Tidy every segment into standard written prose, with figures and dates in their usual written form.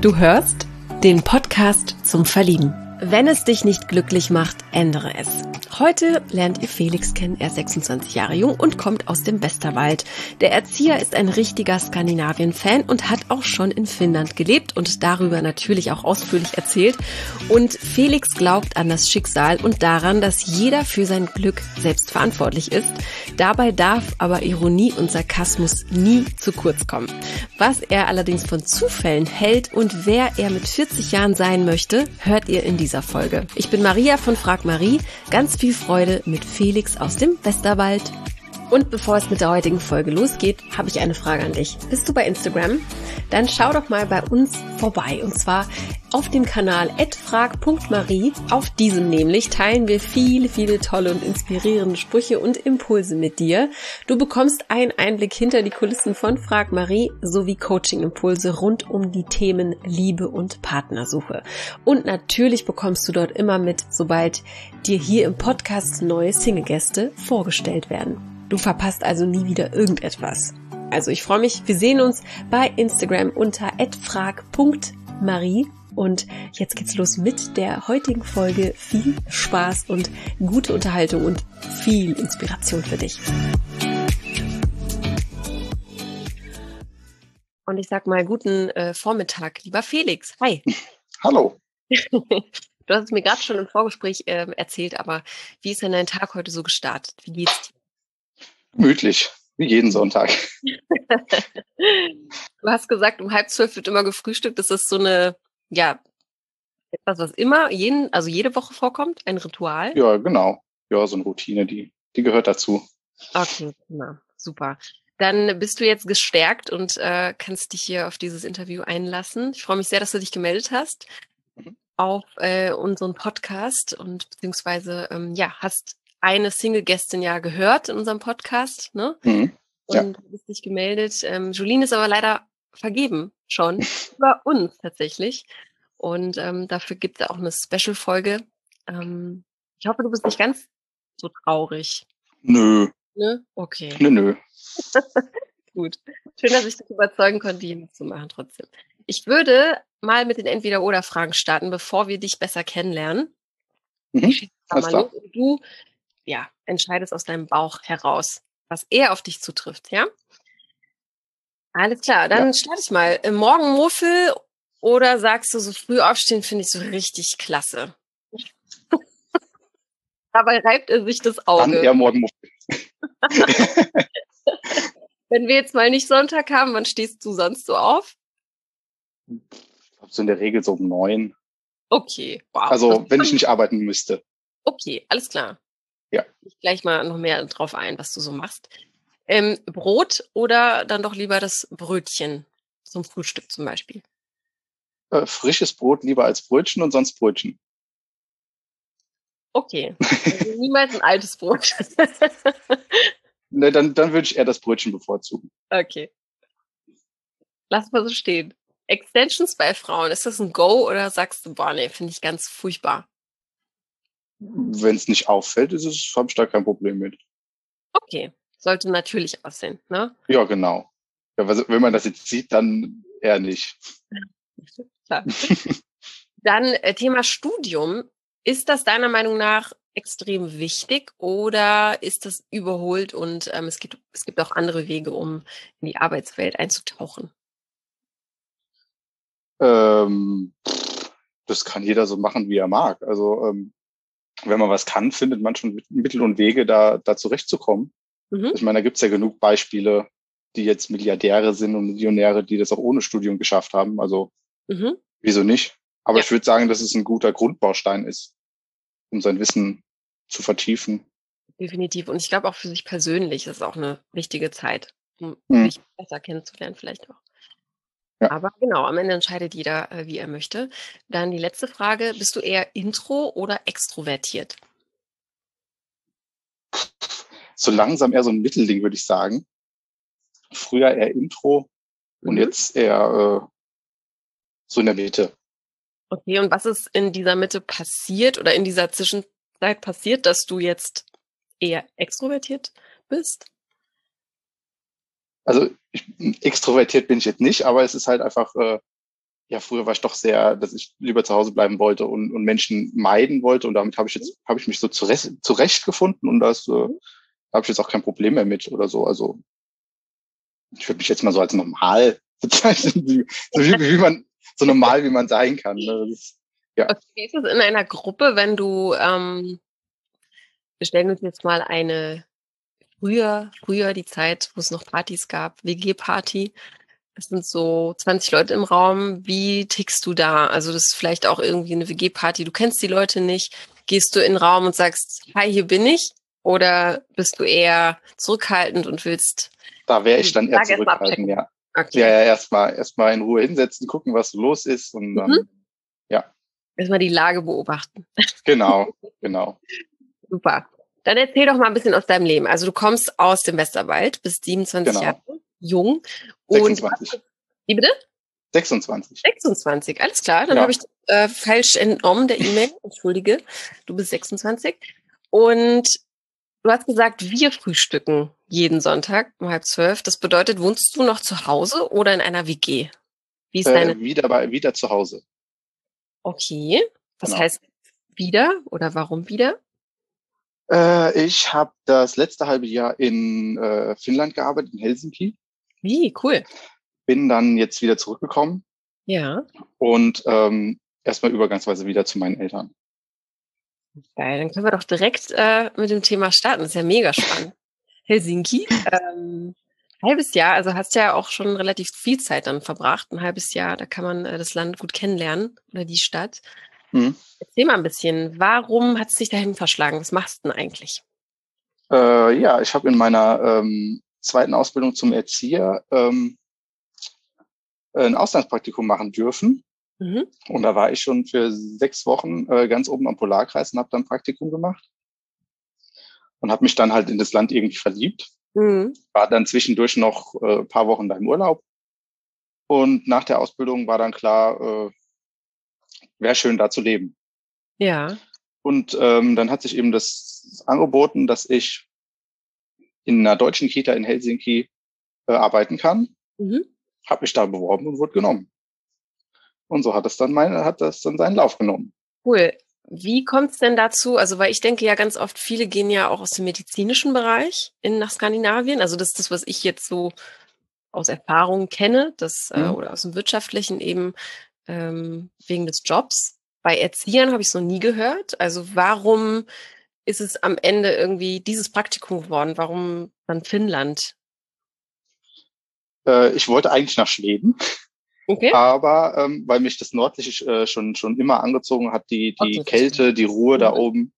Du hörst den Podcast zum Verlieben. Wenn es dich nicht glücklich macht, ändere es. Heute lernt ihr Felix kennen. Er ist 26 Jahre jung und kommt aus dem Westerwald. Der Erzieher ist ein richtiger Skandinavien-Fan und hat auch schon in Finnland gelebt und darüber natürlich auch ausführlich erzählt. Und Felix glaubt an das Schicksal und daran, dass jeder für sein Glück selbst verantwortlich ist. Dabei darf aber Ironie und Sarkasmus nie zu kurz kommen. Was er allerdings von Zufällen hält und wer er mit 40 Jahren sein möchte, hört ihr in dieser Folge. Ich bin Maria von Frag Marie. Ganz viel Freude mit Felix aus dem Westerwald. Und bevor es mit der heutigen Folge losgeht, habe ich eine Frage an dich. Bist du bei Instagram? Dann schau doch mal bei uns vorbei. Und zwar auf dem Kanal @frag.marie. Auf diesem nämlich teilen wir viele tolle und inspirierende Sprüche und Impulse mit dir. Du bekommst einen Einblick hinter die Kulissen von Frag Marie sowie Coaching-Impulse rund um die Themen Liebe und Partnersuche. Und natürlich bekommst du dort immer mit, sobald dir hier im Podcast neue Single-Gäste vorgestellt werden. Du verpasst also nie wieder irgendetwas. Also ich freue mich, wir sehen uns bei Instagram unter @frag.marie. Und jetzt geht's los mit der heutigen Folge. Viel Spaß und gute Unterhaltung und viel Inspiration für dich. Und ich sag mal guten Vormittag, lieber Felix. Hi. Hallo. Du hast es mir gerade schon im Vorgespräch erzählt, aber wie ist denn dein Tag heute so gestartet? Wie geht's dir? Gemütlich, wie jeden Sonntag. Du hast gesagt, um 11:30 wird immer gefrühstückt. Das ist so eine, etwas, was immer jede Woche vorkommt, ein Ritual. Ja, genau. Ja, so eine Routine, die gehört dazu. Okay, super. Dann bist du jetzt gestärkt und kannst dich hier auf dieses Interview einlassen. Ich freue mich sehr, dass du dich gemeldet hast auf unseren Podcast und beziehungsweise hast eine Single-Gästin ja gehört in unserem Podcast, ne? Mhm. Ja. Und bist dich gemeldet. Jolene ist aber leider vergeben schon über uns tatsächlich. Und dafür gibt es auch eine Special-Folge. Ich hoffe, du bist nicht ganz so traurig. Nö. Ne? Okay. Nö. Gut. Schön, dass ich dich überzeugen konnte, hier mitzumachen trotzdem. Ich würde mal mit den Entweder-Oder-Fragen starten, bevor wir dich besser kennenlernen. Ich schieße da mal los und du entscheidest aus deinem Bauch heraus, was eher auf dich zutrifft, ja? Alles klar, dann starte ich mal. Morgenmuffel oder sagst du, so früh aufstehen finde ich so richtig klasse? Dabei reibt er sich das Auge. Dann eher Morgenmuffel. Wenn wir jetzt mal nicht Sonntag haben, wann stehst du sonst so auf? Ich glaube, so in der Regel so um 9. Okay, wow. Also, wenn ich nicht arbeiten müsste. Okay, alles klar. Ja. Ich gleich mal noch mehr drauf ein, was du so machst. Brot oder dann doch lieber das Brötchen zum Frühstück zum Beispiel? Frisches Brot lieber als Brötchen und sonst Brötchen. Okay, also niemals ein altes Brot. Ne, dann würde ich eher das Brötchen bevorzugen. Okay. Lass mal so stehen. Extensions bei Frauen, ist das ein Go oder sagst du, boah, nee, finde ich ganz furchtbar? Wenn es nicht auffällt, habe ich da kein Problem mit. Okay, sollte natürlich aussehen, ne? Ja, genau. Ja, wenn man das jetzt sieht, dann eher nicht. Klar. Dann Thema Studium. Ist das deiner Meinung nach extrem wichtig oder ist das überholt und es gibt auch andere Wege, um in die Arbeitswelt einzutauchen? Das kann jeder so machen, wie er mag. Also wenn man was kann, findet man schon Mittel und Wege, da zurechtzukommen. Mhm. Ich meine, da gibt es ja genug Beispiele, die jetzt Milliardäre sind und Millionäre, die das auch ohne Studium geschafft haben. Also wieso nicht? Aber ich würde sagen, dass es ein guter Grundbaustein ist, um sein Wissen zu vertiefen. Definitiv. Und ich glaube auch für sich persönlich ist es auch eine wichtige Zeit, um sich besser kennenzulernen vielleicht auch. Ja. Aber genau, am Ende entscheidet jeder, wie er möchte. Dann die letzte Frage. Bist du eher intro oder extrovertiert? So langsam eher so ein Mittelding, würde ich sagen. Früher eher Intro und jetzt eher so in der Mitte. Okay, und was ist in dieser Mitte passiert oder in dieser Zwischenzeit passiert, dass du jetzt eher extrovertiert bist? Also extrovertiert bin ich jetzt nicht, aber es ist halt einfach ja, früher war ich doch sehr, dass ich lieber zu Hause bleiben wollte und Menschen meiden wollte. Und damit habe ich mich so zurechtgefunden und da habe ich jetzt auch kein Problem mehr mit oder so. Also ich würde mich jetzt mal so als normal bezeichnen, so normal wie man sein kann. Ne? Ja. Okay, wie ist es in einer Gruppe, wenn du, wir stellen uns jetzt mal eine früher die Zeit, wo es noch Partys gab, WG-Party. Es sind so 20 Leute im Raum. Wie tickst du da? Also das ist vielleicht auch irgendwie eine WG-Party. Du kennst die Leute nicht. Gehst du in den Raum und sagst, hi, hier bin ich? Oder bist du eher zurückhaltend und willst... Da wäre ich dann eher zurückhaltend, ja. Okay. Ja, erstmal in Ruhe hinsetzen, gucken, was so los ist und dann, ja. Erstmal die Lage beobachten. Genau. Super. Dann erzähl doch mal ein bisschen aus deinem Leben. Also du kommst aus dem Westerwald, bist 27 Jahre jung. 26. Wie bitte? 26. 26, alles klar. Dann habe ich falsch entnommen, der E-Mail. Entschuldige, du bist 26. Und du hast gesagt, wir frühstücken jeden Sonntag um 11:30. Das bedeutet, wohnst du noch zu Hause oder in einer WG? Wie ist deine... Wieder zu Hause. Okay. Was heißt wieder oder warum wieder? Ich habe das letzte halbe Jahr in Finnland gearbeitet, in Helsinki. Wie, cool. Bin dann jetzt wieder zurückgekommen. Ja. Und erstmal übergangsweise wieder zu meinen Eltern. Geil, dann können wir doch direkt mit dem Thema starten. Das ist ja mega spannend. Helsinki, halbes Jahr, also hast ja auch schon relativ viel Zeit dann verbracht. Ein halbes Jahr, da kann man das Land gut kennenlernen oder die Stadt. Erzähl mal ein bisschen, warum hat es dich dahin verschlagen? Was machst du denn eigentlich? Ja, ich habe in meiner zweiten Ausbildung zum Erzieher ein Auslandspraktikum machen dürfen. Und da war ich schon für 6 Wochen ganz oben am Polarkreis und habe dann Praktikum gemacht. Und habe mich dann halt in das Land irgendwie verliebt. War dann zwischendurch noch ein paar Wochen da im Urlaub. Und nach der Ausbildung war dann klar, wäre schön da zu leben. Ja. Und dann hat sich eben das angeboten, dass ich in einer deutschen Kita in Helsinki arbeiten kann. Habe mich da beworben und wurde genommen. Und so hat das dann seinen Lauf genommen. Cool. Wie kommt es denn dazu? Also, weil ich denke ja ganz oft, viele gehen ja auch aus dem medizinischen Bereich nach Skandinavien. Also das ist das, was ich jetzt so aus Erfahrung kenne, oder aus dem Wirtschaftlichen eben wegen des Jobs. Bei Erziehern habe ich es noch nie gehört. Also warum ist es am Ende irgendwie dieses Praktikum geworden? Warum dann Finnland? Ich wollte eigentlich nach Schweden. Okay. Aber weil mich das Nördliche schon immer angezogen hat, die Kälte, die Ruhe da oben.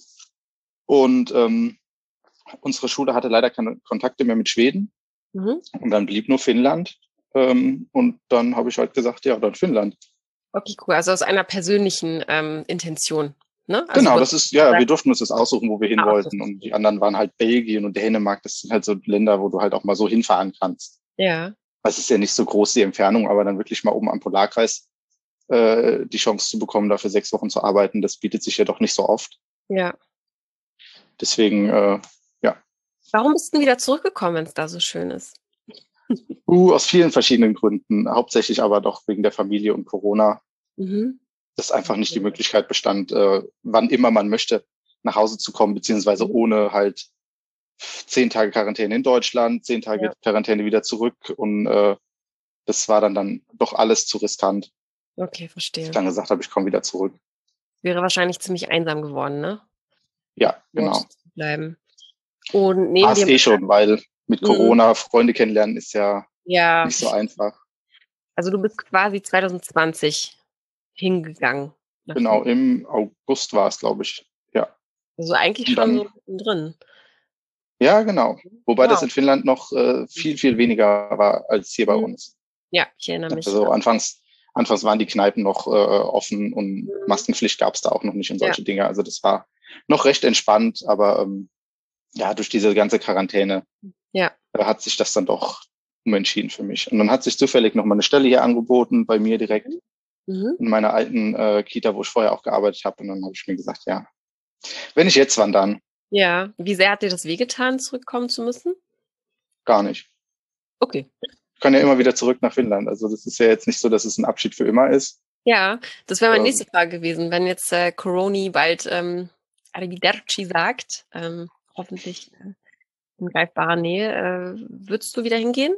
Und unsere Schule hatte leider keine Kontakte mehr mit Schweden. Und dann blieb nur Finnland. Und dann habe ich halt gesagt, ja, dann Finnland. Okay, cool. Also aus einer persönlichen Intention. Ne? Also genau, das ist, wir durften uns das aussuchen, wo wir hin wollten. Und die anderen waren halt Belgien und Dänemark. Das sind halt so Länder, wo du halt auch mal so hinfahren kannst. Ja. Es ist ja nicht so groß, die Entfernung, aber dann wirklich mal oben am Polarkreis die Chance zu bekommen, dafür 6 Wochen zu arbeiten, das bietet sich ja doch nicht so oft. Ja. Deswegen, ja. Warum bist du wieder zurückgekommen, wenn es da so schön ist? Aus vielen verschiedenen Gründen. Hauptsächlich aber doch wegen der Familie und Corona. Dass einfach nicht die Möglichkeit bestand, wann immer man möchte, nach Hause zu kommen, beziehungsweise ohne halt 10 Tage Quarantäne in Deutschland, 10 Tage Quarantäne wieder zurück. Und das war dann doch alles zu riskant. Okay, verstehe. Dass ich dann gesagt habe, ich komme wieder zurück. Wäre wahrscheinlich ziemlich einsam geworden, ne? Ja, genau. Bleiben. Und neben dem schon, weil mit Corona Freunde kennenlernen ist ja nicht so einfach. Also du bist quasi 2020 hingegangen. Genau, im August war es, glaube ich. Ja. Also eigentlich schon so drin. Ja, genau. Wobei das in Finnland noch viel, viel weniger war als hier bei uns. Ja, ich erinnere mich. Also anfangs waren die Kneipen noch offen und Maskenpflicht gab es da auch noch nicht und solche Dinge. Also das war noch recht entspannt, aber durch diese ganze Quarantäne hat sich das dann doch umentschieden für mich. Und dann hat sich zufällig noch mal eine Stelle hier angeboten, bei mir direkt in meiner alten Kita, wo ich vorher auch gearbeitet habe. Und dann habe ich mir gesagt, ja, wenn ich jetzt, wann dann? Ja, wie sehr hat dir das wehgetan, zurückkommen zu müssen? Gar nicht. Okay. kann ja immer wieder zurück nach Finnland. Also das ist ja jetzt nicht so, dass es ein Abschied für immer ist. Ja, das wäre meine nächste Frage gewesen. Wenn jetzt Coroni bald Arrivederci sagt, hoffentlich in greifbarer Nähe, würdest du wieder hingehen?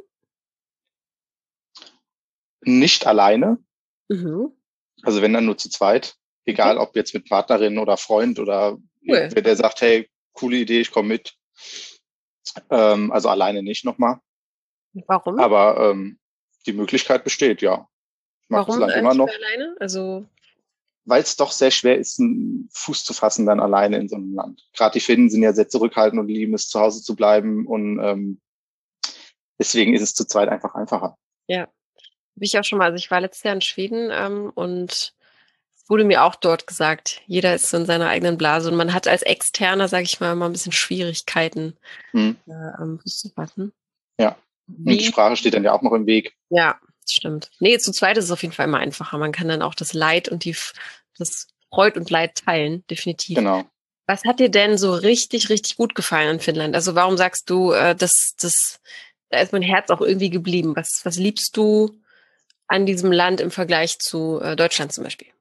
Nicht alleine. Mhm. Also wenn dann nur zu zweit. Egal, ob jetzt mit Partnerin oder Freund oder wer der sagt, hey, coole Idee, ich komme mit. Also alleine nicht nochmal. Warum? Aber die Möglichkeit besteht, ja. Ich mag das Land immer noch. Alleine? Also weil es doch sehr schwer ist, einen Fuß zu fassen dann alleine in so einem Land. Gerade die Finnen sind ja sehr zurückhaltend und lieben es, zu Hause zu bleiben. Und deswegen ist es zu zweit einfach einfacher. Ja, habe ich auch schon mal. Also ich war letztes Jahr in Schweden und es wurde mir auch dort gesagt, jeder ist so in seiner eigenen Blase und man hat als Externer, sage ich mal, ein bisschen Schwierigkeiten, Fuß zu fassen. Ja, und die Sprache steht dann ja auch noch im Weg. Ja, das stimmt. Nee, zu zweit ist es auf jeden Fall immer einfacher. Man kann dann auch das Leid und das Freud und Leid teilen, definitiv. Genau. Was hat dir denn so richtig, richtig gut gefallen in Finnland? Also warum sagst du, da ist mein Herz auch irgendwie geblieben? Was liebst du an diesem Land im Vergleich zu Deutschland zum Beispiel?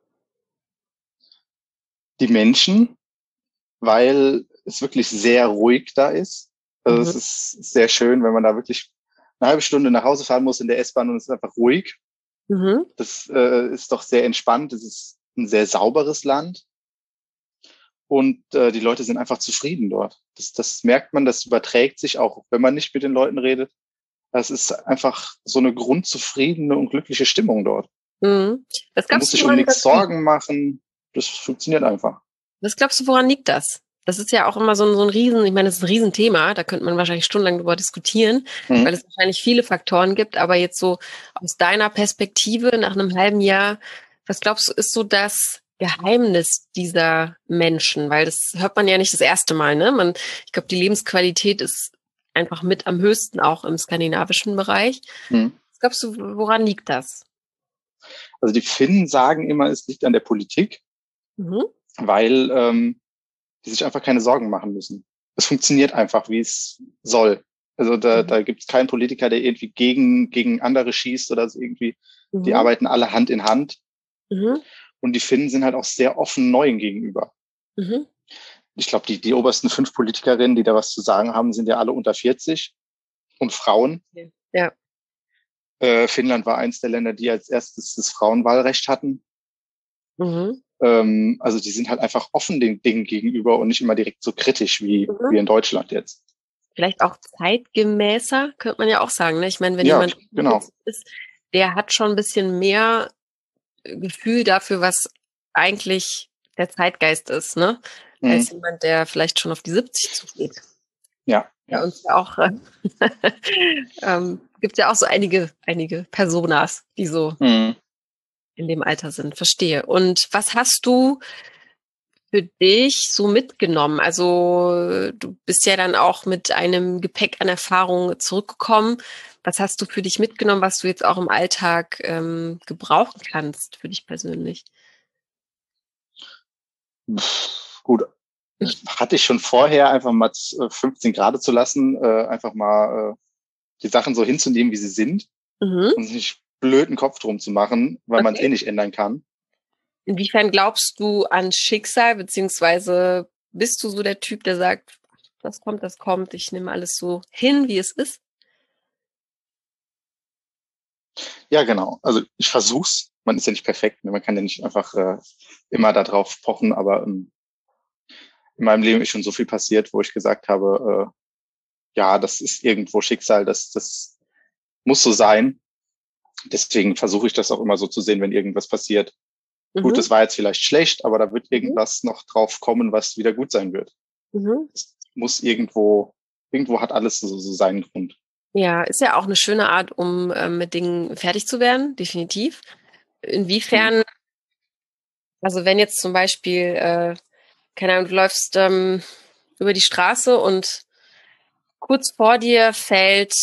Die Menschen, weil es wirklich sehr ruhig da ist. Also es ist sehr schön, wenn man da wirklich eine halbe Stunde nach Hause fahren muss in der S-Bahn und es ist einfach ruhig. Mhm. Das ist doch sehr entspannt. Es ist ein sehr sauberes Land. Und die Leute sind einfach zufrieden dort. Das merkt man, das überträgt sich auch, wenn man nicht mit den Leuten redet. Das ist einfach so eine grundzufriedene und glückliche Stimmung dort. Mhm. Man muss sich um nichts Sorgen machen. Das funktioniert einfach. Was glaubst du, woran liegt das? Das ist ja auch immer so ein Riesen, ich meine, das ist ein Riesenthema, da könnte man wahrscheinlich stundenlang drüber diskutieren, weil es wahrscheinlich viele Faktoren gibt, aber jetzt so aus deiner Perspektive nach einem halben Jahr, was glaubst du, ist so das Geheimnis dieser Menschen? Weil das hört man ja nicht das erste Mal, ne? Ich glaube, die Lebensqualität ist einfach mit am höchsten auch im skandinavischen Bereich. Was glaubst du, woran liegt das? Also die Finnen sagen immer, es liegt an der Politik, weil die sich einfach keine Sorgen machen müssen. Es funktioniert einfach, wie es soll. Also da gibt es keinen Politiker, der irgendwie gegen andere schießt oder so irgendwie. Die arbeiten alle Hand in Hand. Und die Finnen sind halt auch sehr offen Neuen gegenüber. Ich glaube, die obersten 5 Politikerinnen, die da was zu sagen haben, sind ja alle unter 40 und Frauen. Ja. Finnland war eins der Länder, die als erstes das Frauenwahlrecht hatten. Also die sind halt einfach offen den Dingen gegenüber und nicht immer direkt so kritisch wie in Deutschland jetzt. Vielleicht auch zeitgemäßer, könnte man ja auch sagen. Ne? Ich meine, wenn jemand ist, der hat schon ein bisschen mehr Gefühl dafür, was eigentlich der Zeitgeist ist, ne? Als jemand, der vielleicht schon auf die 70 zugeht. Ja. Ja, und ja auch gibt ja auch so einige Personas, die so in dem Alter sind. Verstehe. Und was hast du für dich so mitgenommen? Also du bist ja dann auch mit einem Gepäck an Erfahrung zurückgekommen. Was hast du für dich mitgenommen, was du jetzt auch im Alltag gebrauchen kannst für dich persönlich? Gut, hatte ich schon vorher, einfach mal 15 Grad zu lassen, einfach mal die Sachen so hinzunehmen, wie sie sind und sich nicht blöden Kopf drum zu machen, weil man es eh nicht ändern kann. Inwiefern glaubst du an Schicksal, beziehungsweise bist du so der Typ, der sagt, das kommt, ich nehme alles so hin, wie es ist? Ja, genau. Also ich versuch's. Man ist ja nicht perfekt. Man kann ja nicht einfach immer da drauf pochen, aber in meinem Leben ist schon so viel passiert, wo ich gesagt habe, ja, das ist irgendwo Schicksal, das muss so sein. Deswegen versuche ich das auch immer so zu sehen, wenn irgendwas passiert. Gut, das war jetzt vielleicht schlecht, aber da wird irgendwas noch drauf kommen, was wieder gut sein wird. Es muss irgendwo hat alles so seinen Grund. Ja, ist ja auch eine schöne Art, um mit Dingen fertig zu werden, definitiv. Inwiefern, also wenn jetzt zum Beispiel, keine Ahnung, du läufst über die Straße und kurz vor dir fällt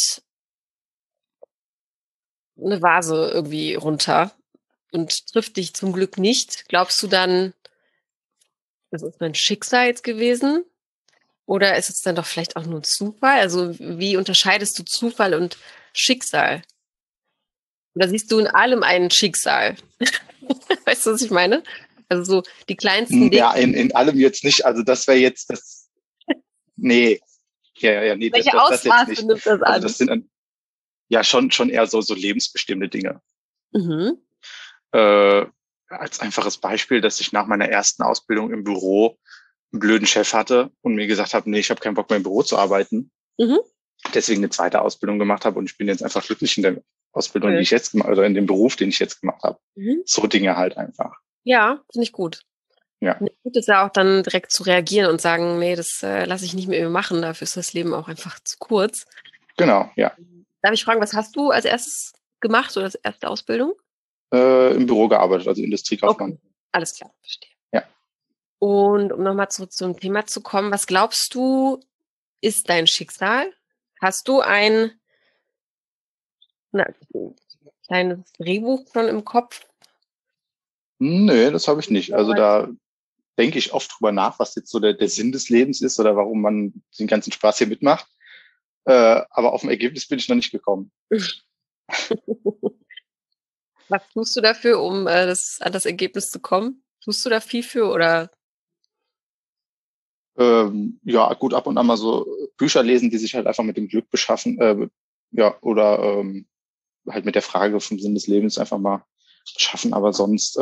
eine Vase irgendwie runter und trifft dich zum Glück nicht, glaubst du dann, das ist mein Schicksal jetzt gewesen? Oder ist es dann doch vielleicht auch nur Zufall? Also wie unterscheidest du Zufall und Schicksal? Oder siehst du in allem ein Schicksal? Weißt du, was ich meine? Also so die kleinsten Dinge. Ja, in allem jetzt nicht. Also das wäre jetzt das. Nee. Ja, nee, Welche das jetzt Ausmaße nicht. nimmt das Also an? das sind ja schon eher so lebensbestimmte Dinge. Mhm. Als einfaches Beispiel, dass ich nach meiner ersten Ausbildung im Büro einen blöden Chef hatte und mir gesagt habe, nee, ich habe keinen Bock mehr im Büro zu arbeiten. Mhm. Deswegen eine zweite Ausbildung gemacht habe und ich bin jetzt einfach glücklich in der Ausbildung, Okay. die ich jetzt gemacht oder in dem Beruf, den ich jetzt gemacht habe. Mhm. So Dinge halt einfach. Ja, finde ich gut. Ja. Gut ist ja auch dann direkt zu reagieren und sagen, nee, das lasse ich nicht mehr machen, dafür ist das Leben auch einfach zu kurz. Genau, ja. Darf ich fragen, was hast du als erstes gemacht oder als erste Ausbildung? Im Büro gearbeitet, also Industriekaufmann. Okay. Alles klar, verstehe. Ja. Und um nochmal zurück zum Thema zu kommen, was glaubst du, ist dein Schicksal? Hast du ein kleines Drehbuch schon im Kopf? Nee, das habe ich nicht. Also da denke ich oft drüber nach, was jetzt so der Sinn des Lebens ist oder warum man den ganzen Spaß hier mitmacht. Aber auf ein Ergebnis bin ich noch nicht gekommen. Was tust du dafür, um an das Ergebnis zu kommen? Tust du da viel für oder? Ja, gut, ab und an mal so Bücher lesen, die sich halt einfach mit dem Glück beschaffen, ja, oder halt mit der Frage vom Sinn des Lebens einfach mal beschaffen, aber sonst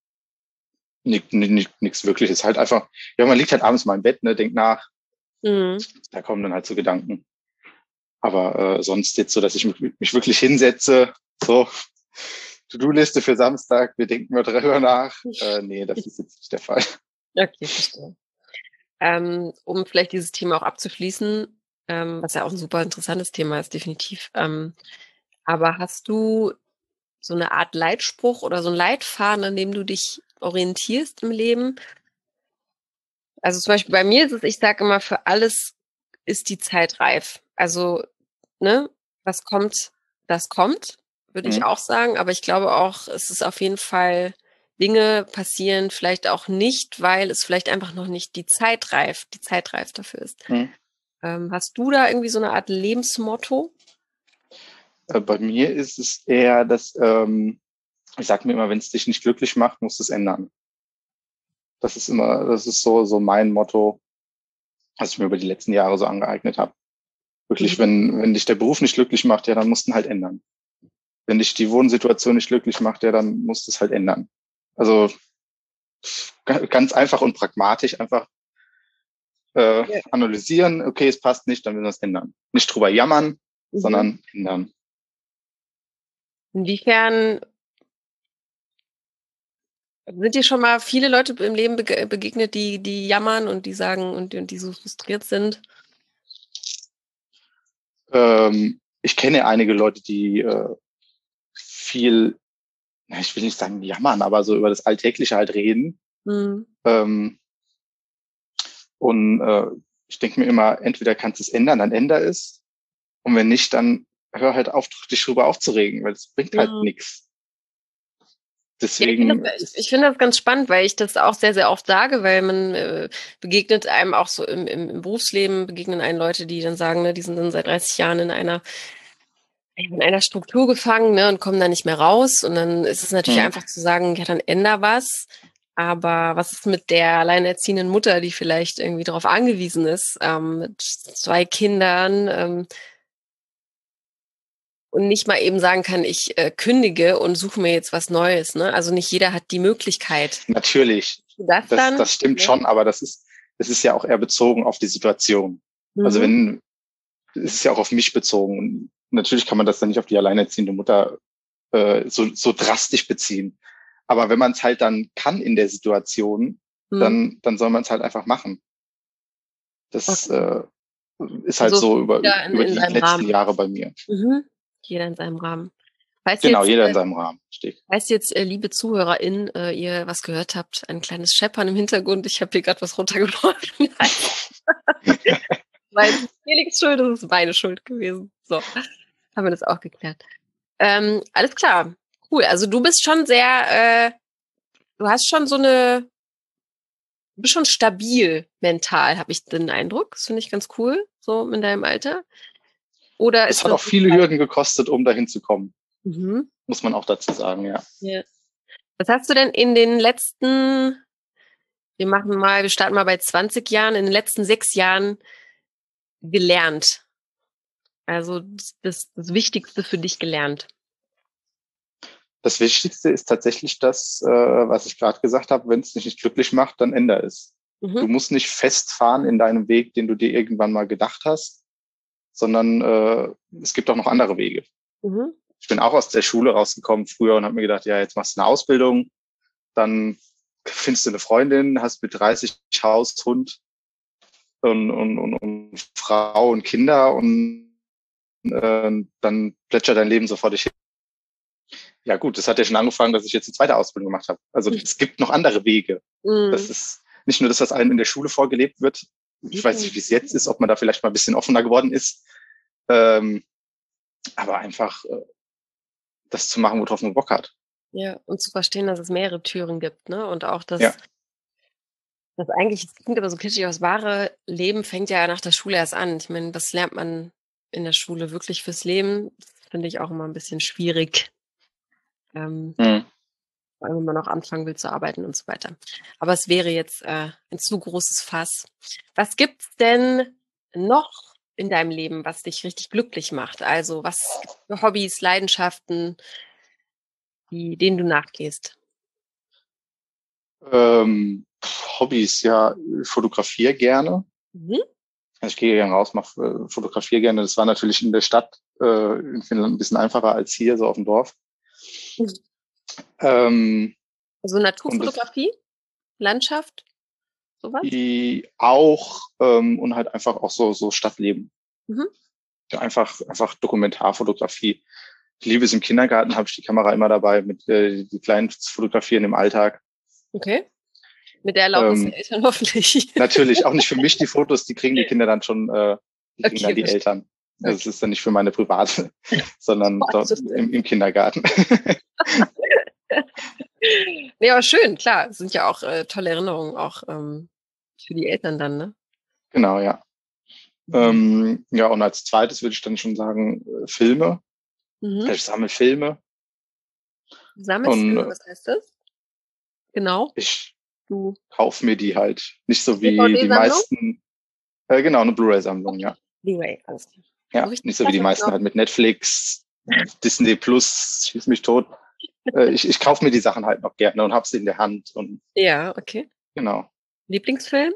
nichts Wirkliches. Halt einfach, ja, man liegt halt abends mal im Bett, ne, denkt nach, da kommen dann halt so Gedanken. Aber sonst jetzt so, dass ich mich wirklich hinsetze, so To-Do-Liste für Samstag, wir denken mal drüber nach. Nee, das ist jetzt nicht der Fall. Okay, verstehe. Um vielleicht dieses Thema auch abzuschließen, was ja auch ein super interessantes Thema ist, definitiv. Aber hast du so eine Art Leitspruch oder so ein Leitfaden, an dem du dich orientierst im Leben? Also zum Beispiel bei mir ist es, ich sage immer, für alles ist die Zeit reif. Also, ne, was kommt, das kommt, würde ich auch sagen. Aber ich glaube auch, es ist auf jeden Fall, Dinge passieren vielleicht auch nicht, weil es vielleicht einfach noch nicht die Zeit reif dafür ist. Hast du da irgendwie so eine Art Lebensmotto? Bei mir ist es eher, dass ich sage mir immer, wenn es dich nicht glücklich macht, musst du es ändern. Das ist so mein Motto, was ich mir über die letzten Jahre so angeeignet habe. Wirklich, wenn dich der Beruf nicht glücklich macht, ja, dann musst du ihn halt ändern. Wenn dich die Wohnsituation nicht glücklich macht, ja, dann musst du es halt ändern. Also ganz einfach und pragmatisch einfach analysieren, okay, es passt nicht, dann müssen wir es ändern. Nicht drüber jammern, sondern ändern. Inwiefern sind dir schon mal viele Leute im Leben begegnet, die jammern und die sagen und die so frustriert sind? Ich kenne einige Leute, die viel, ich will nicht sagen jammern, aber so über das Alltägliche halt reden. Und ich denke mir immer, entweder kannst du es ändern, dann änder es. Und wenn nicht, dann hör halt auf, dich drüber aufzuregen, weil es bringt halt nichts. Deswegen. Ja, ich finde das ganz spannend, weil ich das auch sehr, sehr oft sage, weil man begegnet einem auch so im Berufsleben, begegnen einem Leute, die dann sagen, ne, die sind dann seit 30 Jahren in einer Struktur gefangen, ne, und kommen da nicht mehr raus. Und dann ist es natürlich einfach zu sagen, ja, dann änder was. Aber was ist mit der alleinerziehenden Mutter, die vielleicht irgendwie darauf angewiesen ist, mit 2 Kindern, und nicht mal eben sagen kann, ich kündige und suche mir jetzt was Neues, ne? Also nicht jeder hat die Möglichkeit. Natürlich. Das stimmt schon, aber das ist ja auch eher bezogen auf die Situation. Also es ist ja auch auf mich bezogen. Und natürlich kann man das dann nicht auf die alleinerziehende Mutter so drastisch beziehen. Aber wenn man es halt dann kann in der Situation, dann soll man es halt einfach machen. Das ist halt so über die letzten Jahre bei mir. Jeder in seinem Rahmen. Jeder in seinem Rahmen. Falls jetzt, liebe ZuhörerInnen, ihr was gehört habt, ein kleines Scheppern im Hintergrund, ich habe hier gerade was runtergeworfen. Weil Felix Schuld, das ist meine Schuld gewesen. So, haben wir das auch geklärt. Alles klar, cool. Also du bist schon sehr, du hast schon du bist schon stabil mental, habe ich den Eindruck. Das finde ich ganz cool, so in deinem Alter. Oder es hat auch viele Hürden gekostet, um dahin zu kommen. Muss man auch dazu sagen, ja. Ja. Was hast du denn in den letzten, wir starten mal bei 20 Jahren, in den letzten 6 Jahren gelernt? Also das Wichtigste für dich gelernt? Das Wichtigste ist tatsächlich das, was ich gerade gesagt habe, wenn es dich nicht glücklich macht, dann ändere es. Du musst nicht festfahren in deinem Weg, den du dir irgendwann mal gedacht hast, sondern es gibt auch noch andere Wege. Ich bin auch aus der Schule rausgekommen früher und habe mir gedacht, ja, jetzt machst du eine Ausbildung, dann findest du eine Freundin, hast mit 30 Haus, Hund und Frau und Kinder und dann plätschert dein Leben sofort dich hin. Ja gut, das hat ja schon angefangen, dass ich jetzt eine zweite Ausbildung gemacht habe. Also es gibt noch andere Wege. Das ist nicht nur das, was einem in der Schule vorgelebt wird. Ich weiß nicht, wie es jetzt ist, ob man da vielleicht mal ein bisschen offener geworden ist. Aber einfach das zu machen, worauf man Bock hat. Ja, und zu verstehen, dass es mehrere Türen gibt, ne? Und auch, dass eigentlich, das klingt aber so kitschig, das wahre Leben fängt ja nach der Schule erst an. Ich meine, was lernt man in der Schule wirklich fürs Leben? Das finde ich auch immer ein bisschen schwierig. Vor allem, wenn man auch anfangen will zu arbeiten und so weiter. Aber es wäre jetzt ein zu großes Fass. Was gibt's denn noch in deinem Leben, was dich richtig glücklich macht? Also was für Hobbys, Leidenschaften, denen du nachgehst? Hobbys, ja, fotografiere gerne. Also ich gehe gerne raus, fotografiere gerne. Das war natürlich in der Stadt in Finnland ein bisschen einfacher als hier, so auf dem Dorf. Also Naturfotografie, Landschaft, sowas? Auch und halt einfach auch so Stadtleben. Ja, einfach Dokumentarfotografie. Ich liebe es im Kindergarten, habe ich die Kamera immer dabei, mit die Kleinen zu fotografieren im Alltag. Okay. Mit der Erlaubnis der Eltern hoffentlich. Natürlich, auch nicht für mich die Fotos, die kriegen die Kinder dann schon, die kriegen dann die Eltern. Also es ist dann nicht für meine private, sondern dort im Kindergarten. Nee, aber schön, klar. Das sind ja auch tolle Erinnerungen, auch für die Eltern dann, ne? Genau, ja. Ja, und als zweites würde ich dann schon sagen, Filme. Ich sammle Filme. Sammelst Filme, was heißt das? Genau. Ich kaufe mir die halt. Nicht so wie die DVD-Sammlung? meisten. Genau, eine Blu-ray-Sammlung, ja. Blu-ray, alles klar. Ja, nicht so wie die meisten halt mit Netflix, Disney Plus, schieß mich tot. Ich kaufe mir die Sachen halt noch gerne und habe sie in der Hand. Und ja, okay. Genau. Lieblingsfilm?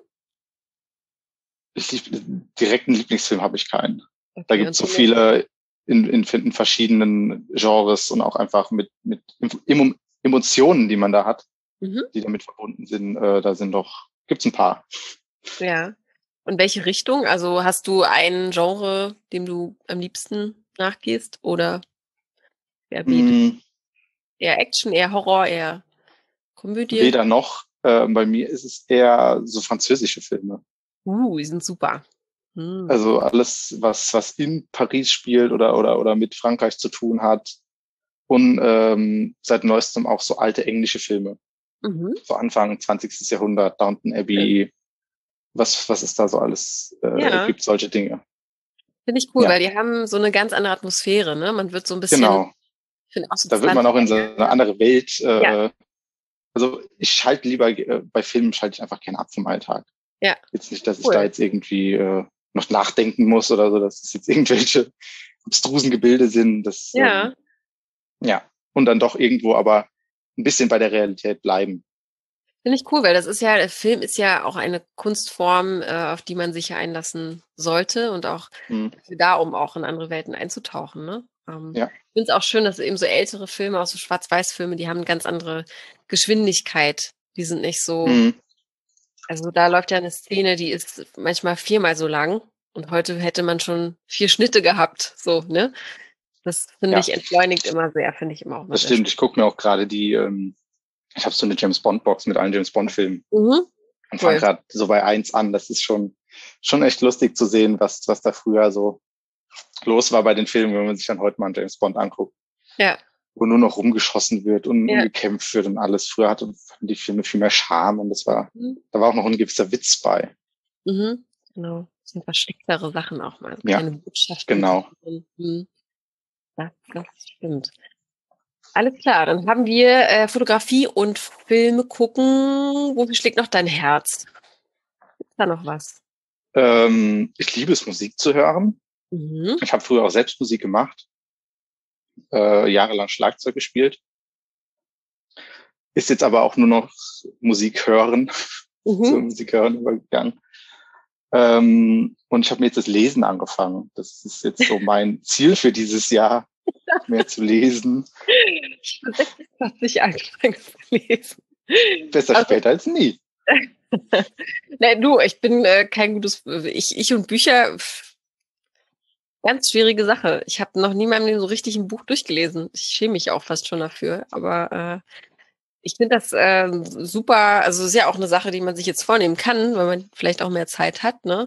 Direkten Lieblingsfilm habe ich keinen. Okay, da gibt es so viele in verschiedenen Genres und auch einfach mit Emotionen, die man da hat, die damit verbunden sind. Gibt's ein paar. Ja. Und welche Richtung? Also hast du ein Genre, dem du am liebsten nachgehst? Oder eher Action, eher Horror, eher Komödie? Weder noch. Bei mir ist es eher so französische Filme. Die sind super. Also alles, was in Paris spielt oder mit Frankreich zu tun hat. Und seit neuestem auch so alte englische Filme. So Anfang 20. Jahrhundert, Downton Abbey. Was es da so alles gibt, solche Dinge. Finde ich cool, weil die haben so eine ganz andere Atmosphäre, ne? Man wird so ein bisschen. Genau. So da wird man auch in so eine andere Welt. Also ich schalte lieber, bei Filmen schalte ich einfach gerne ab vom Alltag. Ja. Jetzt nicht, dass ich da jetzt irgendwie noch nachdenken muss oder so, dass es jetzt irgendwelche abstrusen Gebilde sind. Ja. Und dann doch irgendwo aber ein bisschen bei der Realität bleiben. Finde ich cool, weil der Film ist ja auch eine Kunstform, auf die man sich einlassen sollte und auch da, um auch in andere Welten einzutauchen, ne? Ich finde es auch schön, dass eben so ältere Filme, auch so Schwarz-Weiß-Filme, die haben eine ganz andere Geschwindigkeit. Die sind nicht so, also da läuft ja eine Szene, die ist manchmal 4-mal so lang und heute hätte man schon 4 Schnitte gehabt, so, ne? Das finde ich entschleunigt immer sehr, finde ich immer auch mal. Das stimmt, ich gucke mir auch gerade ich habe so eine James-Bond-Box mit allen James-Bond-Filmen. Und fange gerade so bei 1 an. Das ist schon echt lustig zu sehen, was da früher so los war bei den Filmen, wenn man sich dann heute mal einen James-Bond anguckt. Ja. Wo nur noch rumgeschossen wird und gekämpft wird und alles. Früher hatten die Filme viel mehr Charme und da war auch noch ein gewisser Witz bei. Genau. Das sind verstecktere Sachen auch mal. Ja, keine Botschaft. genau. Das stimmt. Alles klar, dann haben wir Fotografie und Filme gucken. Wofür schlägt noch dein Herz? Ist da noch was? Ich liebe es, Musik zu hören. Mhm. Ich habe früher auch selbst Musik gemacht, jahrelang Schlagzeug gespielt. Ist jetzt aber auch nur noch Musik hören, zur Musik hören übergegangen. Und ich habe mir jetzt das Lesen angefangen. Das ist jetzt so mein Ziel für dieses Jahr, mehr zu lesen. Ich bin 26 angefangen zu lesen. Besser später als nie. Nein, du, ich bin kein gutes, ich und Bücher, ganz schwierige Sache. Ich habe noch nie in meinem Leben so richtig ein Buch durchgelesen. Ich schäme mich auch fast schon dafür, aber ich finde das super, also ist ja auch eine Sache, die man sich jetzt vornehmen kann, weil man vielleicht auch mehr Zeit hat, ne?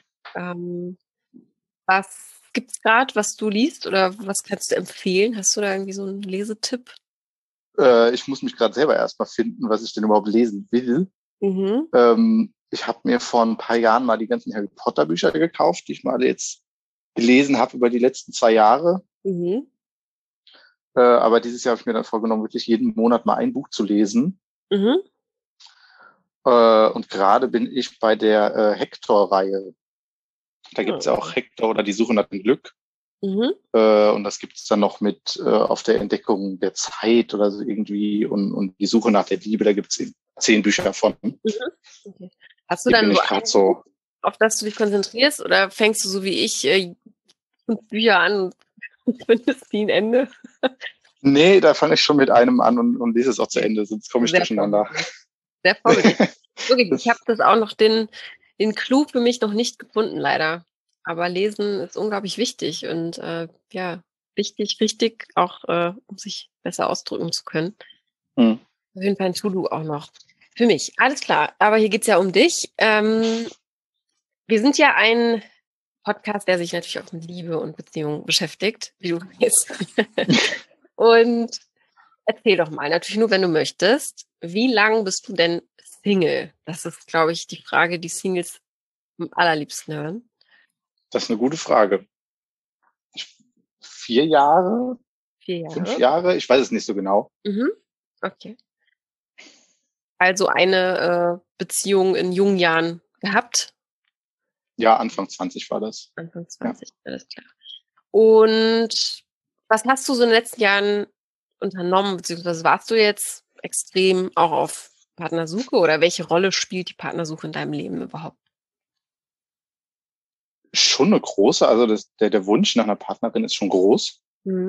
Was gibt's gerade, was du liest oder was kannst du empfehlen? Hast du da irgendwie so einen Lesetipp? Ich muss mich gerade selber erstmal finden, was ich denn überhaupt lesen will. Ich habe mir vor ein paar Jahren mal die ganzen Harry Potter Bücher gekauft, die ich mal jetzt gelesen habe über die letzten 2 Jahre. Aber dieses Jahr habe ich mir dann vorgenommen, wirklich jeden Monat mal ein Buch zu lesen. Und gerade bin ich bei der Hector-Reihe. Da gibt es ja auch Hector oder die Suche nach dem Glück. Und das gibt es dann noch mit auf der Entdeckung der Zeit oder so irgendwie und die Suche nach der Liebe. Da gibt es 10 Bücher von. Okay. Hast du dann so auf das du dich konzentrierst oder fängst du so wie ich 5 Bücher an und findest nie ein Ende? Nee, da fange ich schon mit einem an und lese es auch zu Ende, sonst komme ich durcheinander. Sehr vorbildlich. Wirklich, ich habe das auch noch den Clou für mich noch nicht gefunden, leider. Aber Lesen ist unglaublich wichtig und wichtig, richtig, auch um sich besser ausdrücken zu können. Auf jeden Fall ein To-Do auch noch. Für mich, alles klar. Aber hier geht's ja um dich. Wir sind ja ein Podcast, der sich natürlich auch mit Liebe und Beziehung beschäftigt, wie du weißt. Und erzähl doch mal, natürlich nur, wenn du möchtest, wie lang bist du denn Single? Das ist, glaube ich, die Frage, die Singles am allerliebsten hören. Das ist eine gute Frage. 4 Jahre? 4 Jahre? 5 Jahre? Ich weiß es nicht so genau. Okay. Also eine Beziehung in jungen Jahren gehabt? Ja, Anfang 20 war das. Anfang 20, ja. Alles klar. Und was hast du so in den letzten Jahren unternommen, beziehungsweise warst du jetzt extrem auch auf Partnersuche oder welche Rolle spielt die Partnersuche in deinem Leben überhaupt? Schon eine große, also der Wunsch nach einer Partnerin ist schon groß.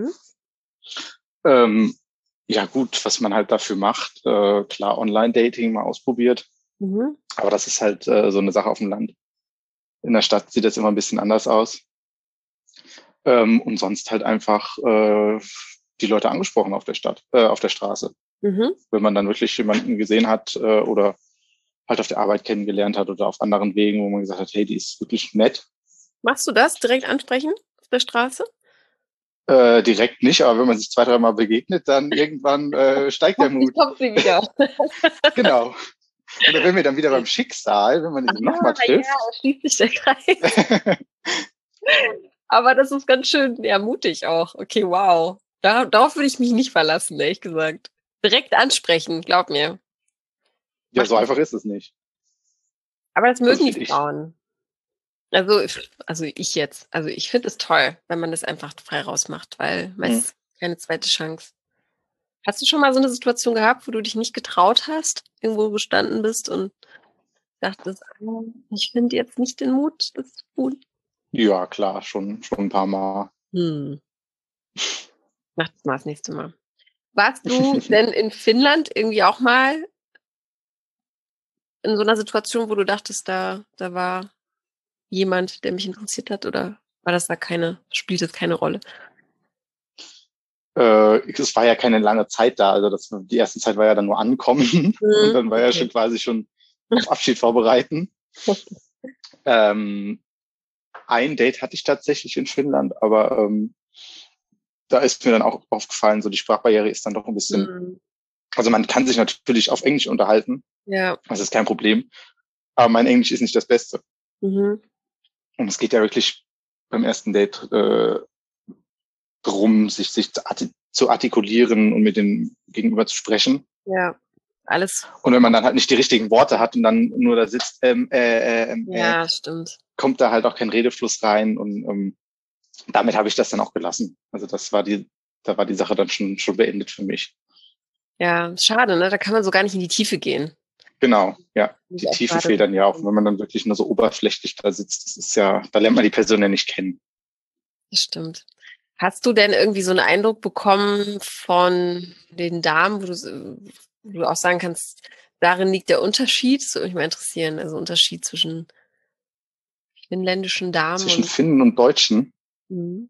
Ja gut, was man halt dafür macht, klar, Online-Dating mal ausprobiert. Aber das ist halt so eine Sache auf dem Land. In der Stadt sieht das immer ein bisschen anders aus. Und sonst halt einfach die Leute angesprochen auf der Straße. Wenn man dann wirklich jemanden gesehen hat oder halt auf der Arbeit kennengelernt hat oder auf anderen Wegen, wo man gesagt hat, hey, die ist wirklich nett. Machst du das, direkt ansprechen auf der Straße? Direkt nicht, aber wenn man sich 2, 3 Mal begegnet, dann irgendwann steigt der Mut. Kommt sie wieder. Genau. Oder wenn wir dann wieder beim Schicksal, wenn man sie nochmal trifft. Ja, schließt sich der Kreis. Aber das ist ganz schön mutig auch. Okay, wow. Darauf würde ich mich nicht verlassen, ehrlich gesagt. Direkt ansprechen, glaub mir. Ja, so einfach ist es nicht. Aber das mögen die Frauen. Also ich jetzt. Also ich finde es toll, wenn man das einfach frei rausmacht, weil meistens keine zweite Chance. Hast du schon mal so eine Situation gehabt, wo du dich nicht getraut hast, irgendwo gestanden bist und dachtest, ich finde jetzt nicht den Mut, das zu tun? Ja, klar, schon ein paar Mal. Mach das mal das nächste Mal. Warst du denn in Finnland irgendwie auch mal in so einer Situation, wo du dachtest, da war jemand, der mich interessiert hat, oder war das da spielt das keine Rolle? Es war ja keine lange Zeit da, also die erste Zeit war ja dann nur ankommen und dann war ja schon quasi schon auf Abschied vorbereiten. Ein Date hatte ich tatsächlich in Finnland, aber da ist mir dann auch aufgefallen, so die Sprachbarriere ist dann doch ein bisschen, also man kann sich natürlich auf Englisch unterhalten, das ist kein Problem, aber mein Englisch ist nicht das Beste. Und es geht ja wirklich beim ersten Date drum, sich zu artikulieren und mit dem Gegenüber zu sprechen. Ja, alles. Und wenn man dann halt nicht die richtigen Worte hat und dann nur da sitzt, Ja, stimmt. kommt da halt auch kein Redefluss rein und damit habe ich das dann auch gelassen. Also da war die Sache dann schon beendet für mich. Ja, schade, ne? Da kann man so gar nicht in die Tiefe gehen. Genau, ja. Die Tiefe fehlt dann ja auch. Und wenn man dann wirklich nur so oberflächlich da sitzt, das ist ja, da lernt man die Person ja nicht kennen. Das stimmt. Hast du denn irgendwie so einen Eindruck bekommen von den Damen, wo du auch sagen kannst, darin liegt der Unterschied? Das würde mich mal interessieren. Also Unterschied zwischen finnländischen Damen zwischen Finnen und Deutschen. Mhm.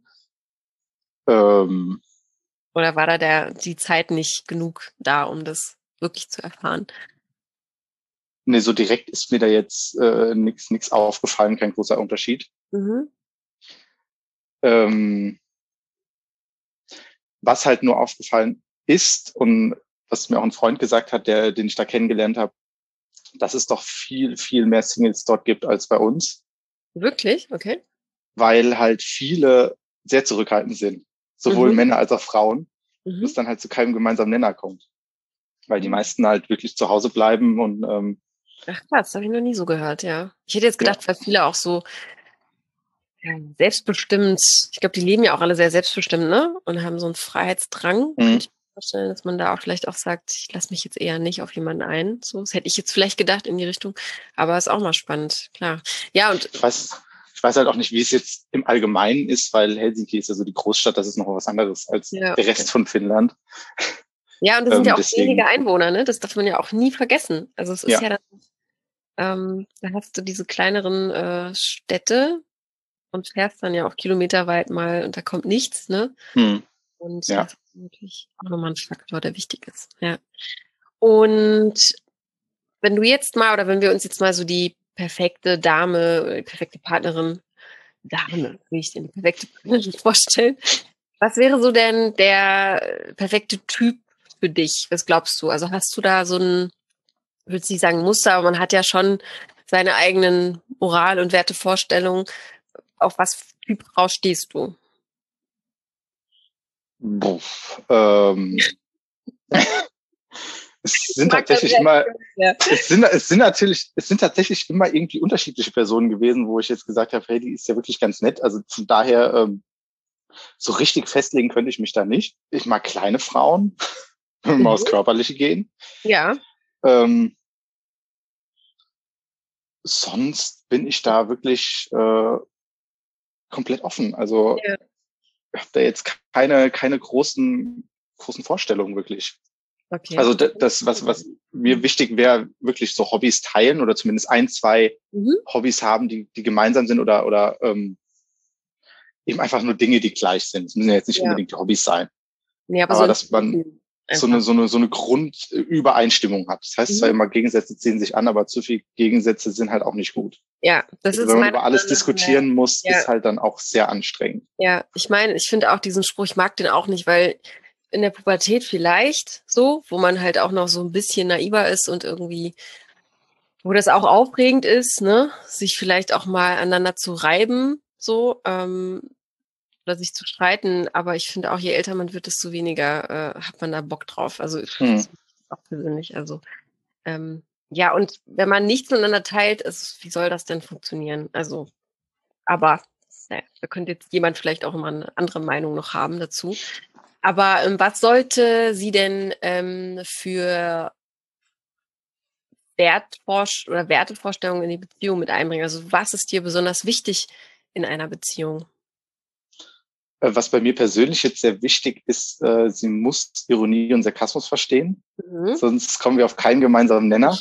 Ähm, Oder war da die Zeit nicht genug da, um das wirklich zu erfahren? Nee, so direkt ist mir da jetzt nix aufgefallen, kein großer Unterschied. Mhm. Was halt nur aufgefallen ist und was mir auch ein Freund gesagt hat, den ich da kennengelernt habe, dass es doch viel, viel mehr Singles dort gibt als bei uns. Wirklich? Okay. Weil halt viele sehr zurückhaltend sind. Sowohl Männer als auch Frauen. Dass dann halt zu keinem gemeinsamen Nenner kommt. Weil die meisten halt wirklich zu Hause bleiben und ach krass, das habe ich noch nie so gehört, ja. Ich hätte jetzt gedacht, weil viele auch so selbstbestimmt, ich glaube, die leben ja auch alle sehr selbstbestimmt, ne? Und haben so einen Freiheitsdrang. Könnte ich mir vorstellen, dass man da auch vielleicht auch sagt, ich lasse mich jetzt eher nicht auf jemanden ein. So, das hätte ich jetzt vielleicht gedacht in die Richtung. Aber ist auch mal spannend, klar. Ja, und ich weiß halt auch nicht, wie es jetzt im Allgemeinen ist, weil Helsinki ist ja so die Großstadt, das ist noch was anderes als der Rest von Finnland. Ja, und das sind ja auch wenige Einwohner, ne? Das darf man ja auch nie vergessen. Also es ist ja dann, da hast du diese kleineren Städte und fährst dann ja auch kilometerweit mal und da kommt nichts, ne? Und das ist natürlich auch nochmal ein Faktor, der wichtig ist. Ja. Und wenn du jetzt mal, oder wenn wir uns jetzt mal so die perfekte Dame oder die perfekte Partnerin, wie ich denn die perfekte Partnerin vorstellen, was wäre so denn der perfekte Typ für dich? Was glaubst du? Also hast du da so ein, ich würde nicht sagen Muster, aber man hat ja schon seine eigenen Moral- und Wertevorstellungen. Auf was für Typ Frau stehst du? Es sind tatsächlich immer irgendwie unterschiedliche Personen gewesen, wo ich jetzt gesagt habe, hey, die ist ja wirklich ganz nett. Also von daher so richtig festlegen könnte ich mich da nicht. Ich mag kleine Frauen, wenn wir mal aufs Körperliche gehen. Ja. Sonst bin ich da wirklich komplett offen. Also ich habe da jetzt keine großen Vorstellungen wirklich. Okay. Also das, was mir wichtig wäre, wirklich so Hobbys teilen oder zumindest 1, 2 Hobbys haben, die gemeinsam sind oder eben einfach nur Dinge, die gleich sind. Das müssen ja jetzt nicht unbedingt die Hobbys sein. Nee, aber so dass man so eine Grundübereinstimmung hat. Das heißt zwar immer, Gegensätze ziehen sich an, aber zu viel Gegensätze sind halt auch nicht gut. Ja, das also ist wenn man über alles diskutieren muss, ist halt dann auch sehr anstrengend. Ja, ich meine, ich finde auch diesen Spruch, ich mag den auch nicht, weil in der Pubertät vielleicht so, wo man halt auch noch so ein bisschen naiver ist und irgendwie, wo das auch aufregend ist, ne, sich vielleicht auch mal aneinander zu reiben, so, oder sich zu streiten. Aber ich finde auch, je älter man wird, desto weniger hat man da Bock drauf. Also auch persönlich. Also ja, und wenn man nichts miteinander teilt, wie soll das denn funktionieren? Also, aber da könnte jetzt jemand vielleicht auch immer eine andere Meinung noch haben dazu. Aber was sollte sie denn für Wertevorstellungen in die Beziehung mit einbringen? Also was ist dir besonders wichtig in einer Beziehung? Was bei mir persönlich jetzt sehr wichtig ist, sie muss Ironie und Sarkasmus verstehen. Sonst kommen wir auf keinen gemeinsamen Nenner.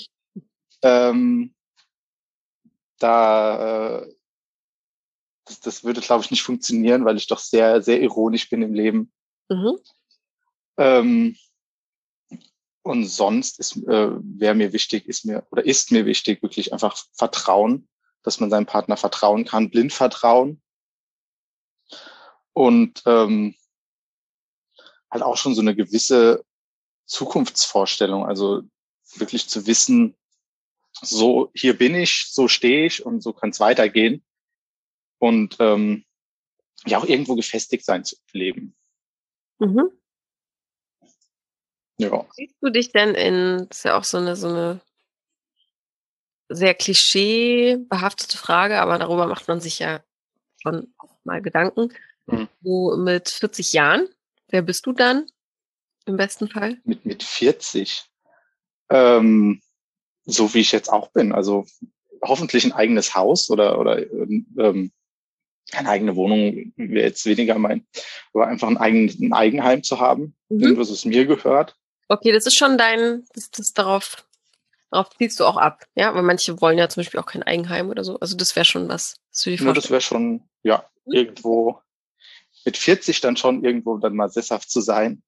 Das würde, glaube ich, nicht funktionieren, weil ich doch sehr, sehr ironisch bin im Leben. Und sonst ist mir wichtig, ist mir wichtig, wirklich einfach Vertrauen, dass man seinem Partner vertrauen kann, blind vertrauen. Und halt auch schon so eine gewisse Zukunftsvorstellung, also wirklich zu wissen, so hier bin ich, so stehe ich und so kann es weitergehen. Und ja auch irgendwo gefestigt sein zu leben. Ja. Siehst du dich denn das ist ja auch so eine sehr klischeebehaftete Frage, aber darüber macht man sich ja schon auch mal Gedanken. Du mit 40 Jahren, wer bist du dann im besten Fall? Mit 40. So wie ich jetzt auch bin. Also hoffentlich ein eigenes Haus oder eine eigene Wohnung wäre jetzt weniger aber einfach ein Eigenheim zu haben, irgendwas, was mir gehört. Okay, das ist schon darauf ziehst du auch ab, ja? Weil manche wollen ja zum Beispiel auch kein Eigenheim oder so. Also das wäre schon was für die Nur das wäre schon, ja, irgendwo mit 40 dann schon irgendwo dann mal sesshaft zu sein.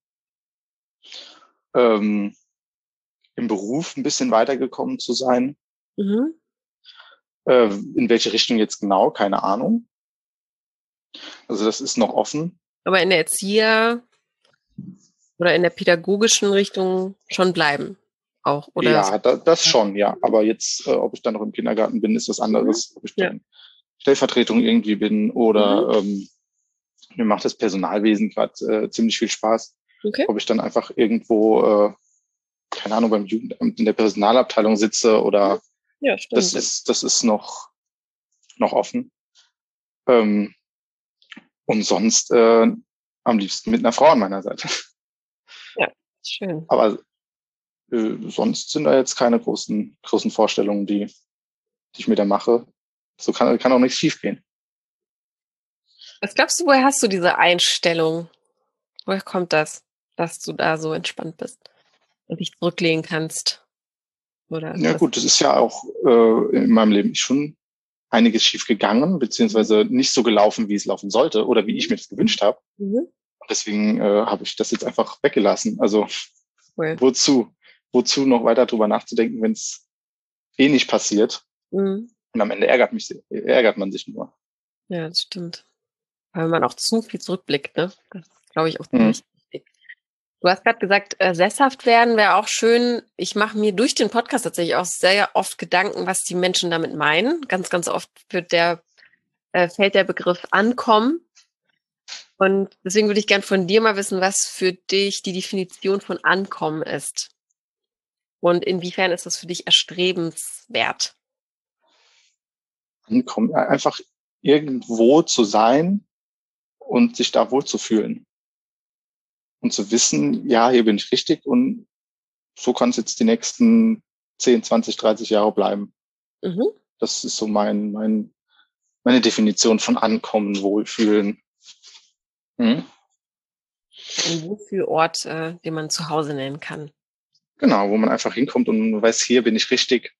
Im Beruf ein bisschen weitergekommen zu sein. Mhm. In welche Richtung jetzt genau, keine Ahnung. Also das ist noch offen. Aber in der oder in der pädagogischen Richtung schon bleiben auch, oder? Ja, das schon, ja. Aber jetzt, ob ich dann noch im Kindergarten bin, ist was anderes. Ob ich dann Stellvertretung irgendwie bin oder mir macht das Personalwesen gerade ziemlich viel Spaß. Okay. Ob ich dann einfach irgendwo, keine Ahnung, beim Jugendamt in der Personalabteilung sitze oder das ist noch offen. Und sonst am liebsten mit einer Frau an meiner Seite. Ja, schön. Aber sonst sind da jetzt keine großen Vorstellungen, die ich mir da mache. So kann auch nichts schiefgehen. Was glaubst du, woher hast du diese Einstellung? Woher kommt das, dass du da so entspannt bist und dich zurücklehnen kannst? Oder ja gut, das ist ja auch in meinem Leben schon einiges schief gegangen, beziehungsweise nicht so gelaufen, wie es laufen sollte oder wie ich mir das gewünscht habe. Deswegen habe ich das jetzt einfach weggelassen. Also wozu noch weiter drüber nachzudenken, wenn es eh nicht passiert? Und am Ende ärgert man sich nur. Ja, das stimmt. Weil man auch zu viel zurückblickt, ne? Das ist, glaube ich, auch ziemlich wichtig. Du hast gerade gesagt, sesshaft werden wäre auch schön. Ich mache mir durch den Podcast tatsächlich auch sehr oft Gedanken, was die Menschen damit meinen. Ganz, ganz oft fällt der Begriff ankommen. Und deswegen würde ich gern von dir mal wissen, was für dich die Definition von Ankommen ist. Und inwiefern ist das für dich erstrebenswert? Ankommen, einfach irgendwo zu sein und sich da wohlzufühlen. Und zu wissen, ja, hier bin ich richtig und so kann es jetzt die nächsten 10, 20, 30 Jahre bleiben. Das ist so meine Definition von Ankommen, Wohlfühlen. Ein Wohlfühlort, den man zu Hause nennen kann. Genau, wo man einfach hinkommt und weiß, hier bin ich richtig.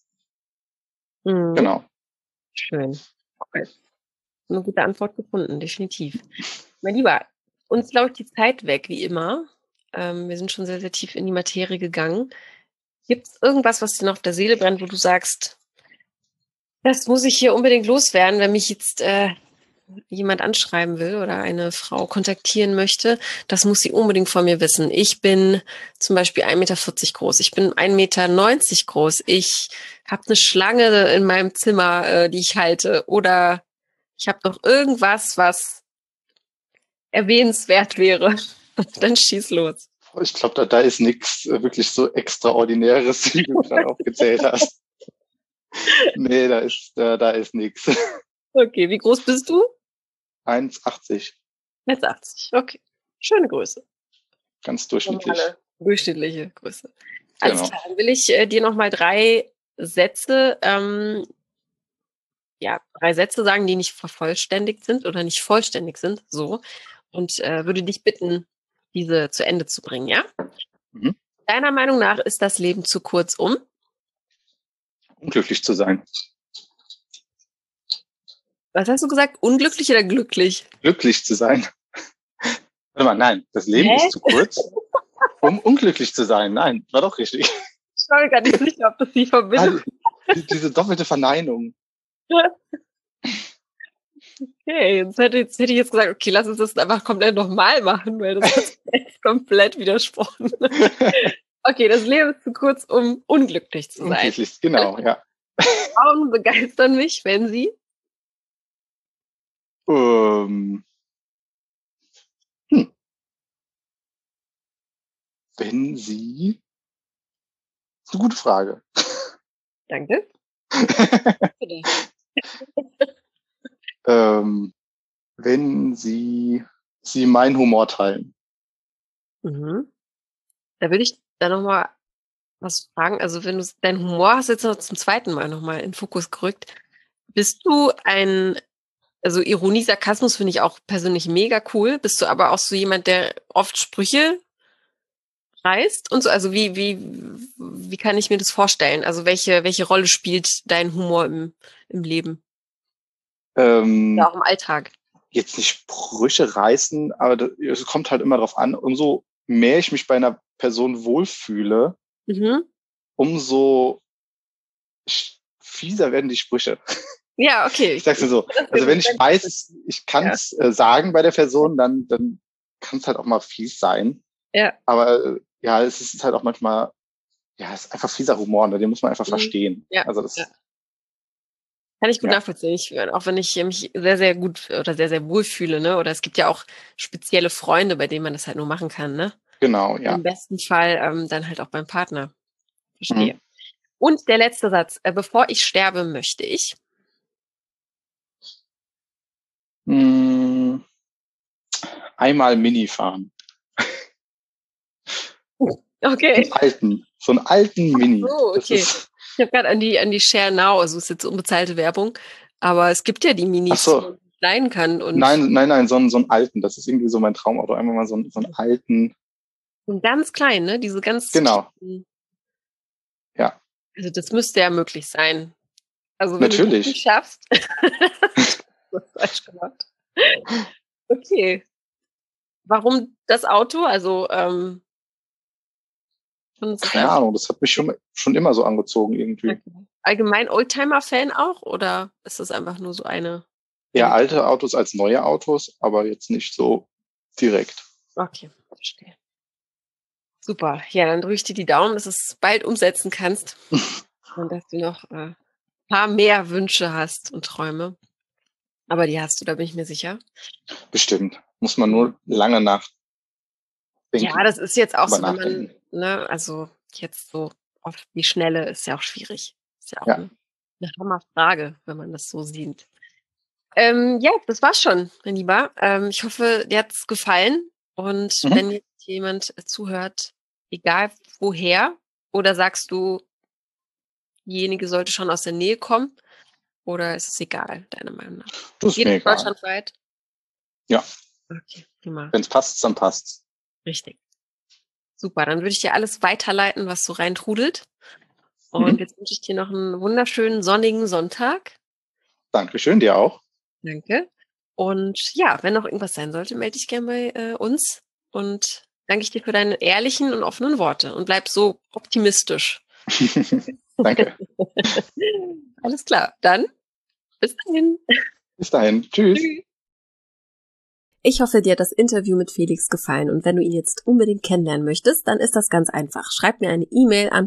Genau. Schön. Okay. Eine gute Antwort gefunden, definitiv. Mein Lieber, uns läuft die Zeit weg, wie immer. Wir sind schon sehr, sehr tief in die Materie gegangen. Gibt es irgendwas, was dir noch auf der Seele brennt, wo du sagst, das muss ich hier unbedingt loswerden, wenn mich jetzt jemand anschreiben will oder eine Frau kontaktieren möchte, das muss sie unbedingt von mir wissen. Ich bin zum Beispiel 1,40 Meter groß. Ich bin 1,90 Meter groß. Ich habe eine Schlange in meinem Zimmer, die ich halte. Oder ich habe doch irgendwas, was erwähnenswert wäre. Dann schieß los. Ich glaube, da ist nichts wirklich so Extraordinäres, wie du gerade aufgezählt hast. Nee, da ist nichts. Okay, wie groß bist du? 1,80. 1,80, okay. Schöne Größe. Ganz durchschnittlich. Durchschnittliche Größe. Alles klar, dann will ich dir nochmal 3 Sätze, 3 Sätze sagen, die nicht vervollständigt sind oder nicht vollständig sind, so. Und würde dich bitten, diese zu Ende zu bringen, ja? Deiner Meinung nach ist das Leben zu kurz, um? Unglücklich zu sein. Was hast du gesagt? Unglücklich oder glücklich? Glücklich zu sein. Warte mal, nein, das Leben ist zu kurz, um unglücklich zu sein. Nein, war doch richtig. Ich war mir gar nicht sicher, ob das die Verbindung diese doppelte Verneinung. Okay, jetzt hätte ich jetzt gesagt, okay, lass uns das einfach komplett nochmal machen, weil das hat echt komplett widersprochen. Okay, das Leben ist zu kurz, um unglücklich zu sein. Unglücklich, genau, ja. Frauen begeistern mich, wenn sie? wenn sie... Das ist eine gute Frage. Danke. Wenn sie meinen Humor teilen. Mhm. Da würde ich da nochmal was fragen. Also wenn du deinen Humor hast jetzt noch zum zweiten Mal nochmal in den Fokus gerückt. Bist du also Ironie, Sarkasmus finde ich auch persönlich mega cool. Bist du aber auch so jemand, der oft Sprüche reißt und so? Also wie kann ich mir das vorstellen? Also welche Rolle spielt dein Humor im Leben? Ja, auch im Alltag. Jetzt nicht Sprüche reißen, aber es kommt halt immer drauf an. Umso mehr ich mich bei einer Person wohlfühle, umso fieser werden die Sprüche. Ja, okay. Ich sag's dir so. Also wenn ich weiß, ich kann es sagen bei der Person, dann kann es halt auch mal fies sein. Ja. Aber ja, es ist halt auch manchmal, ja, es ist einfach fieser Humor, ne? Den muss man einfach verstehen. Ja. Also das kann ich gut nachvollziehen. Auch wenn ich mich sehr, sehr gut oder sehr, sehr wohl fühle, ne? Oder es gibt ja auch spezielle Freunde, bei denen man das halt nur machen kann, ne? Genau, ja. Im besten Fall dann halt auch beim Partner. Verstehe. Und der letzte Satz. Bevor ich sterbe, möchte ich. Einmal Mini fahren. Okay. So einen alten Mini. Oh, okay. Ich habe gerade an die Share Now, also es ist jetzt unbezahlte Werbung, aber es gibt ja die Minis, die man leihen kann. Und nein, so einen alten. Das ist irgendwie so mein Traumauto. Einmal mal so einen alten. Und ganz klein, ne? Diese ganz Genau. Ja. Also das müsste ja möglich sein. Also wenn Natürlich. du das nicht schaffst, hast du das falsch gemacht. Okay. Warum das Auto? Also keine Ahnung, das hat mich schon immer so angezogen irgendwie. Okay. Allgemein Oldtimer-Fan auch? Oder ist das einfach nur so eine? Ja, alte Autos als neue Autos, aber jetzt nicht so direkt. Okay, verstehe. Super. Ja, dann drücke ich dir die Daumen, dass du es bald umsetzen kannst und dass du noch ein paar mehr Wünsche hast und Träume. Aber die hast du, da bin ich mir sicher. Bestimmt. Muss man nur lange nachdenken. Ja, das ist jetzt auch so, wenn man, ne, also jetzt so auf die Schnelle ist ja auch schwierig. Ist ja auch eine Hammerfrage, wenn man das so sieht. Ja, das war's schon, mein Lieber. Ich hoffe, dir hat's gefallen. Und wenn jetzt jemand zuhört, egal woher, oder sagst du, diejenige sollte schon aus der Nähe kommen, oder ist es egal, deiner Meinung nach? Das ist mir egal. Deutschlandweit? Ja. Okay, prima. Wenn es passt, dann passt's. Richtig. Super, dann würde ich dir alles weiterleiten, was so reintrudelt. Und jetzt wünsche ich dir noch einen wunderschönen sonnigen Sonntag. Dankeschön, dir auch. Danke. Und ja, wenn noch irgendwas sein sollte, melde dich gerne bei uns. Und danke ich dir für deine ehrlichen und offenen Worte. Und bleib so optimistisch. Danke. Alles klar. Dann bis dahin. Bis dahin. Tschüss. Ich hoffe, dir hat das Interview mit Felix gefallen und wenn du ihn jetzt unbedingt kennenlernen möchtest, dann ist das ganz einfach. Schreib mir eine E-Mail an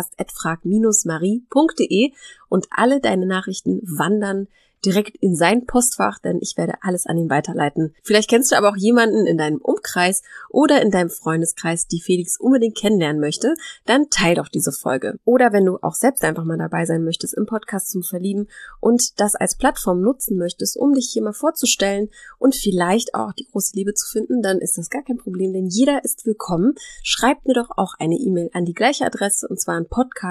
podcast@frag-marie.de und alle deine Nachrichten wandern direkt in sein Postfach, denn ich werde alles an ihn weiterleiten. Vielleicht kennst du aber auch jemanden in deinem Umkreis oder in deinem Freundeskreis, die Felix unbedingt kennenlernen möchte, dann teil doch diese Folge. Oder wenn du auch selbst einfach mal dabei sein möchtest im Podcast zum Verlieben und das als Plattform nutzen möchtest, um dich hier mal vorzustellen und vielleicht auch die große Liebe zu finden, dann ist das gar kein Problem, denn jeder ist willkommen. Schreib mir doch auch eine E-Mail an die gleiche Adresse und zwar an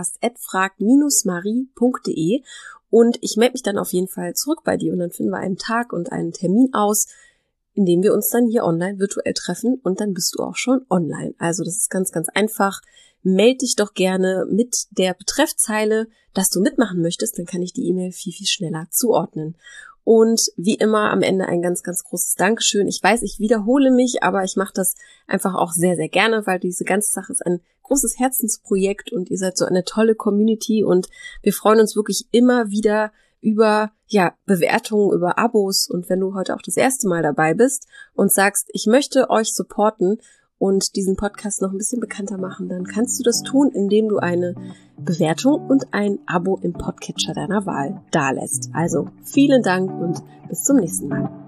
podcast@frag-marie.de. Und ich melde mich dann auf jeden Fall zurück bei dir und dann finden wir einen Tag und einen Termin aus, in dem wir uns dann hier online virtuell treffen und dann bist du auch schon online. Also das ist ganz, ganz einfach. Meld dich doch gerne mit der Betreffzeile, dass du mitmachen möchtest, dann kann ich die E-Mail viel, viel schneller zuordnen. Und wie immer am Ende ein ganz, ganz großes Dankeschön. Ich weiß, ich wiederhole mich, aber ich mache das einfach auch sehr, sehr gerne, weil diese ganze Sache ist ein großes Herzensprojekt und ihr seid so eine tolle Community und wir freuen uns wirklich immer wieder über Bewertungen, über Abos und wenn du heute auch das erste Mal dabei bist und sagst, ich möchte euch supporten und diesen Podcast noch ein bisschen bekannter machen, dann kannst du das tun, indem du eine Bewertung und ein Abo im Podcatcher deiner Wahl dalässt. Also vielen Dank und bis zum nächsten Mal.